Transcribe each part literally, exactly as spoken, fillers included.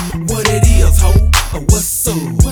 What it is, ho? Or what's up?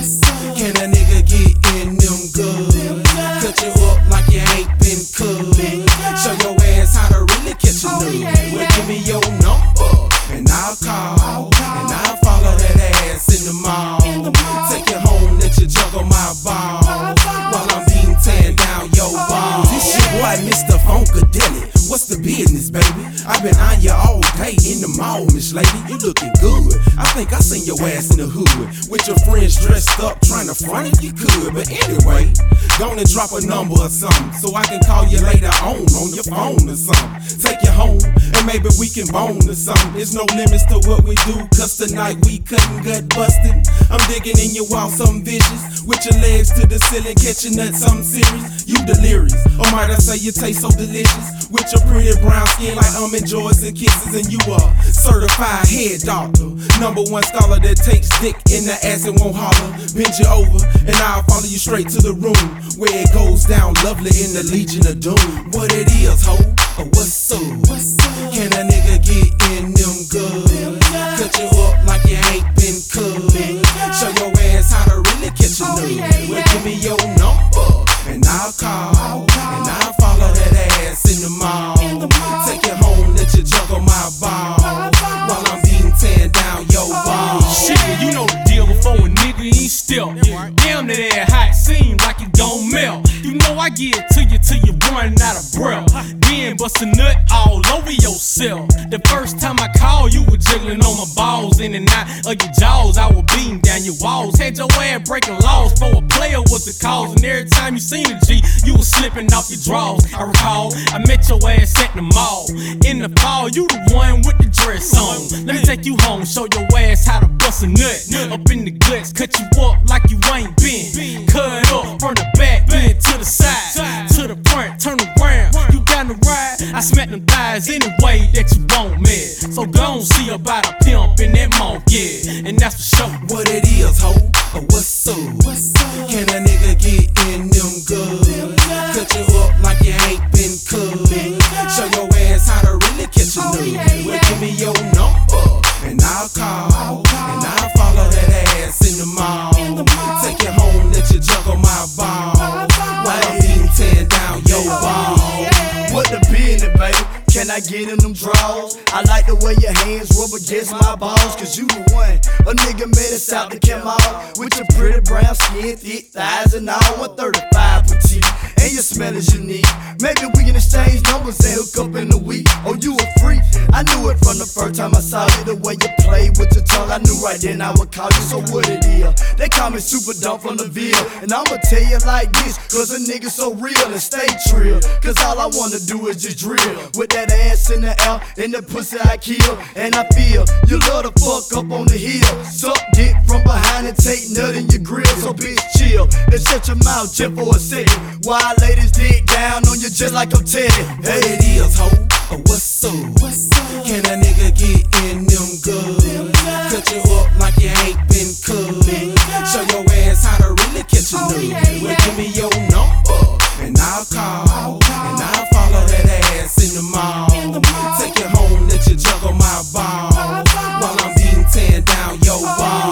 Can a nigga get in them good? Cut you up like you ain't been cut. Show your ass how to really catch a nut. Well, give me your number and I'll call, and I'll follow that ass in the mall. Take you home, let you juggle my ball while I'm being tan down your ball. This shit boy, Mister Funkadelic. What's the business, baby? I've been on you all day in the mall, Miss Lady. You looking good. I think I seen your ass in the hood with your friends dressed up, trying to front if you could. But anyway, gonna drop a number or something so I can call you later on on your phone or something. Take you home and maybe we can bone or something. There's no limits to what we do, cause tonight we cutting gut busting. I'm digging in your wall, something vicious, with your legs to the ceiling, catching nuts, something serious. You delirious, or might I say you taste so delicious, with your pretty brown skin like almond joys and kisses. And you a certified head doctor, number one scholar that takes dick in the ass and won't holler. Bend you over and I'll follow you straight to the room where it goes down lovely in the Legion of Doom. What it is, ho? Or what's up? Can a nigga get in them good? Cut you up like you ain't been cut. Show your ass how to really catch a nut. Well, give me your number and I'll call, and I'll follow that ass in the mall. Take you home, let you juggle my ball while I'm being tan down your ball. Shit, you know the deal before a nigga ain't still. Damn, that ass hot, seem like it gon' melt. You know I get it to you till you running out of breath. Then bust a nut all over yourself. The first time I called, you were jiggling on my balls. In and out of your jaws, I was beating down your walls. Had your ass breaking laws for a player was the cause. And every time you seen a G, you was slipping off your drawers. I recall, I met your ass at the mall. In the fall, you the one with the dress on. Let me take you home, show your ass how to bust a nut. Up in the guts, cut you up like you ain't been. Cut up from the back, then to the side, to the front, turn around. You got to ride, I smack them thighs any way that you want, man. So go on, see about a pimp in that monk, yeah, and that's for sure. What it is, ho? Or what's up? Can a nigga get in them good? Cut you up like you ain't been cut. Show your ass how to really catch a nut. Well, give me your number and I'll call, and I'll follow that ass in the mall. Take you home, let you juggle my ball while I'm being tan down your ball. What the business, baby? Can I get in them draws? I like the way your hands rub against my balls, cause you the one. A nigga made us out to come out with your pretty brown skin, thick thighs and all. one thirty-five petite, and your smell is unique. Maybe we can exchange numbers and hook up in a week. Oh, you a freak? I knew it from the first time I saw you. The way you play with your tongue, I knew right then I would call you. So what it is? They call me Super Dumb from the Ville, and I'ma tell you like this, cause a nigga so real and stay trill. Cause all I wanna do is just drill with that ass in the air, and the pussy I kill. And I feel you love to fuck up on the hill. Suck dick from behind and take nut in your grill. So bitch chill and shut your mouth just for a second. Wild ladies dig down on you just like I'm Teddy. Hey, what it is, ho? Or what's up? Can a nigga get in them good? Cut you up like you ain't been cut. Show your ass how to really catch a nut. Well, give me your number and I'll call, and I'll follow that ass in the mall. Take you home, let you juggle my ball while I'm being tan down your ball.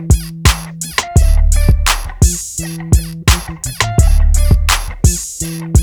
Thank you.